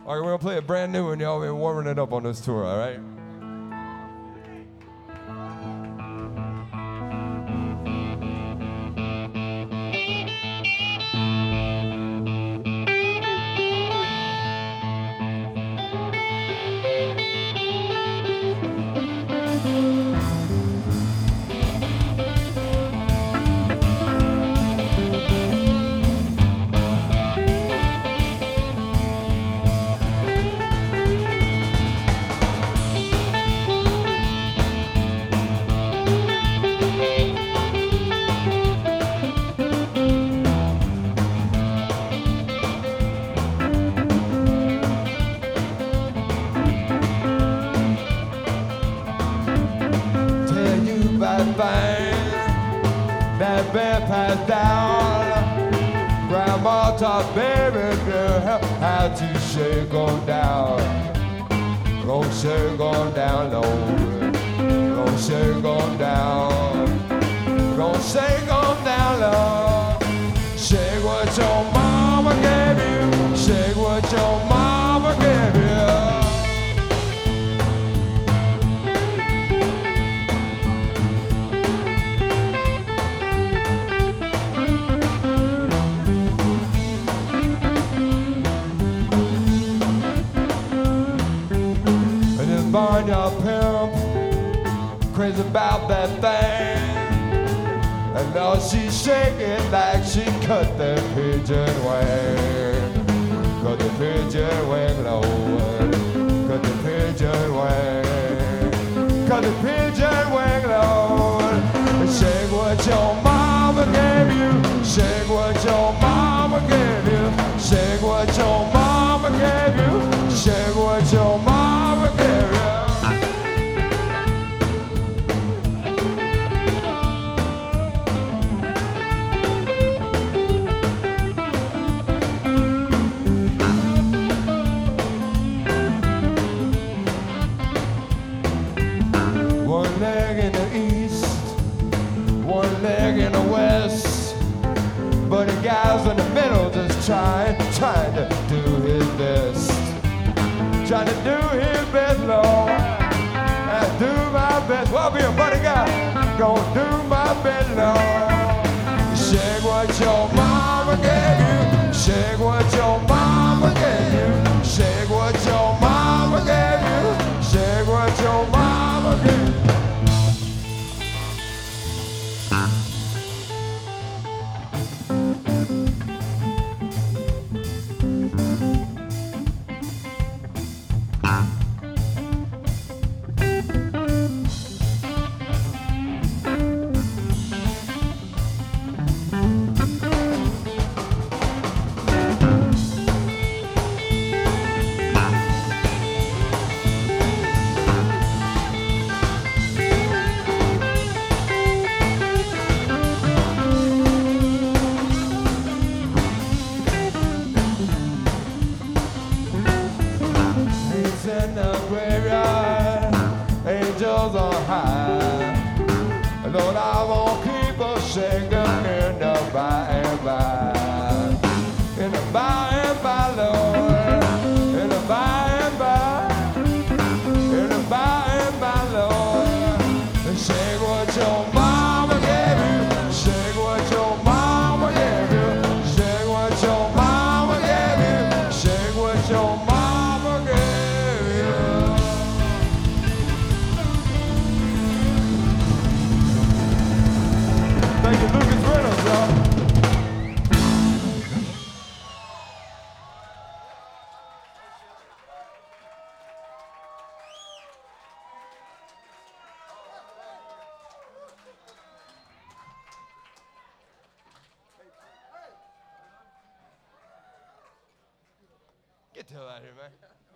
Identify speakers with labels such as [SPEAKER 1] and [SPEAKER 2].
[SPEAKER 1] All right, we're gonna play a brand new one, y'all. We're warming it up on this tour, all right? That bed passed down. Grandma taught baby girl how to shake on down. Gonna shake on down low. Gonna shake on down. Gonna shake on down low. Shake what your mama gave you. Shake what your mama gave you. Barnyard pimp, crazy about that thing. And now she's shaking like she cut the pigeon wing. Cut the pigeon wing low. Cut the pigeon wing. Cut the pigeon wing low. Shake what your mama gave you. Shake what your mama gave you. Shake what your mama gave you. Shake what your mama gave you. One leg in the east, one leg in the west, but the guy's in the middle just trying to do his best. Trying to do his best, Lord, and do my best. Well, I'll be a funny guy, gonna do my best, Lord. Shake what your mama gave you. Shake what your mama gave you. Shake what your mama gave you. Shake what your mama gave you. In the graveyard, angels on high. Lord, I won't keep a shaking in the by and by. In the by and by, Lord. In the by and by. In the by and by, Lord. Shake what your mama gave you. Shake what your mama gave you. Shake what your mama gave you. Shake what your mama gave you. Thank you, Lucas Reynolds, y'all. Get the hell out of here, man.